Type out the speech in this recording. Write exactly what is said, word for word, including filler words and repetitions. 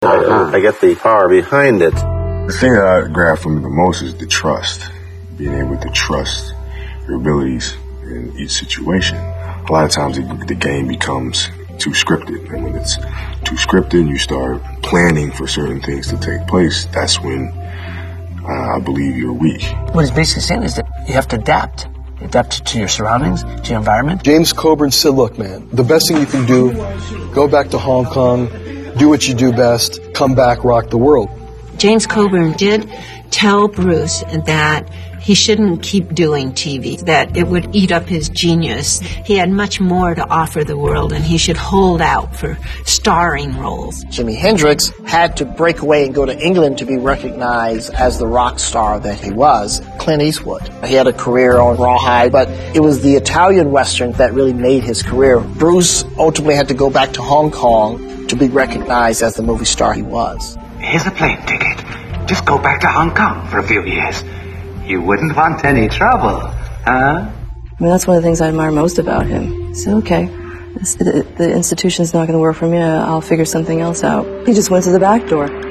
Uh-huh. I, I get the power behind it. The thing that I grab from it the most is the trust. Being able to trust your abilities in each situation. A lot of times the, the game becomes too scripted. And when it's too scripted, you start planning for certain things to take place. That's when uh, I believe you're weak. What he's basically saying is that you have to adapt. Adapt to your surroundings, to your environment. James Coburn said, look, man, the best thing you can do, go back to Hong Kong, do what you do best, come back, rock the world. James Coburn did tell Bruce that he shouldn't keep doing T V, that it would eat up his genius. He had much more to offer the world, and he should hold out for starring roles. Jimi Hendrix had to break away and go to England to be recognized as the rock star that he was. Clint Eastwood, he had a career on Rawhide, but it was the Italian Western that really made his career. Bruce ultimately had to go back to Hong Kong to be recognized as the movie star he was. Here's a plane ticket. Just go back to Hong Kong for a few years. You wouldn't want any trouble, huh? I mean, that's one of the things I admire most about him. He said, okay, this, the, the institution's not going to work for me. I'll figure something else out. He just went to the back door.